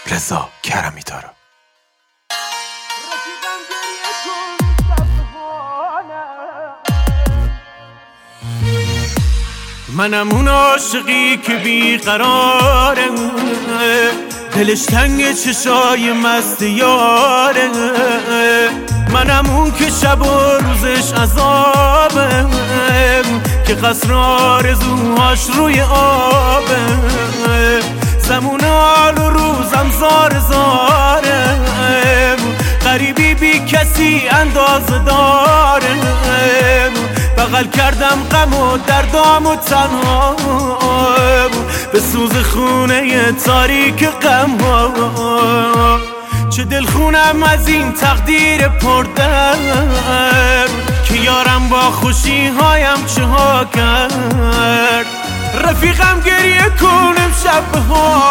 رضا کرمی داره. منم اون عاشقی که بیقراره، دلش تنگ چشای مست یاره. منم اون که شب و روزش عذابه، که قصر آرزوهاش روی آبه. زمون حال و روزم زار زاره، غریبی بی کسی اندازه داره. بغل کردم غم و دردام و تنها، به سوز خونه تاریک غم ها. چه دل خونم از این تقدیر پردرد، که یارم با خوشی هایم چه ها کرد. رفیقم گریه کنم شب به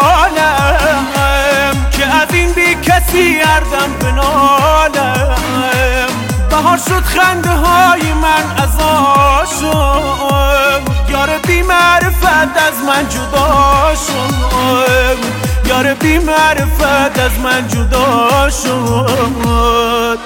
حالم، که از این بی کسی هر دم بنالم. بهار شد خنده های من ازا شد، یار بی معرفت از من جدا شد. یار بی معرفت از من جدا شد.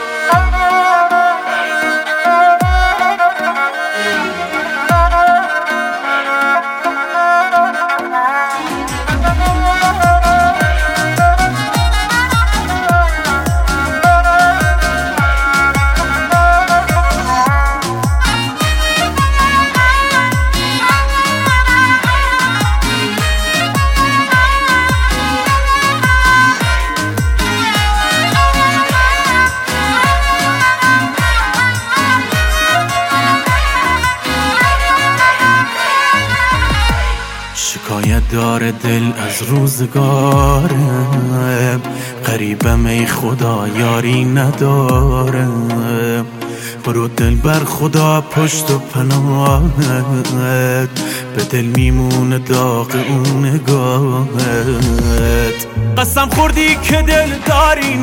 شکایت داره دل از روزگارم، غریبم ای خدا یاری ندارم. برو دل بر خدا پشت و پناهت، به دل میمونه داغ اون نگاهت. قسم خوردی که دل داری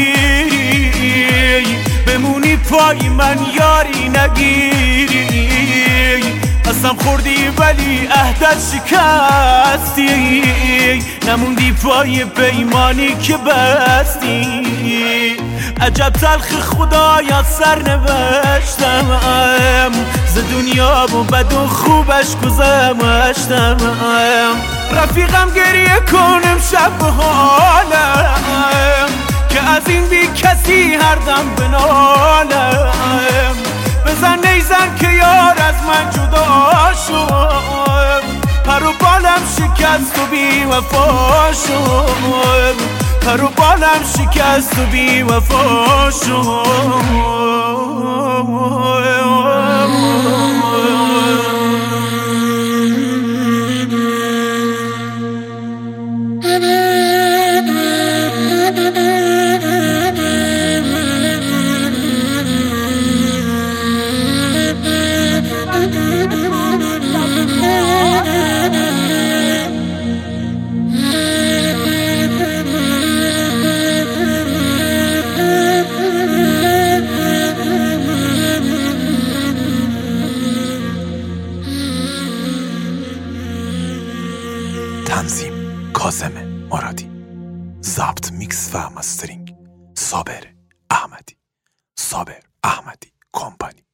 نگیری، بمونی پای من یاری نگیری. قسم خوردی ولی عهدت شکستی، نموندی پای پیمانی که بستی. عجب تلخ خدایا سر نوشتم، ز دنیا و بد و خوبش گذشتم. رفیقم گریه کنم شب به حالم، که از این بی کسی هر دم بنالم. بزن نیزن که یار از من جدا شد، پر و بالم شکست و بی وفا شد. پر و بالم شکست و بی وفا تنظیم کاظم مرادی، ضبط میکس و مسترینگ صابر احمدی، صابر احمدی کمپانی.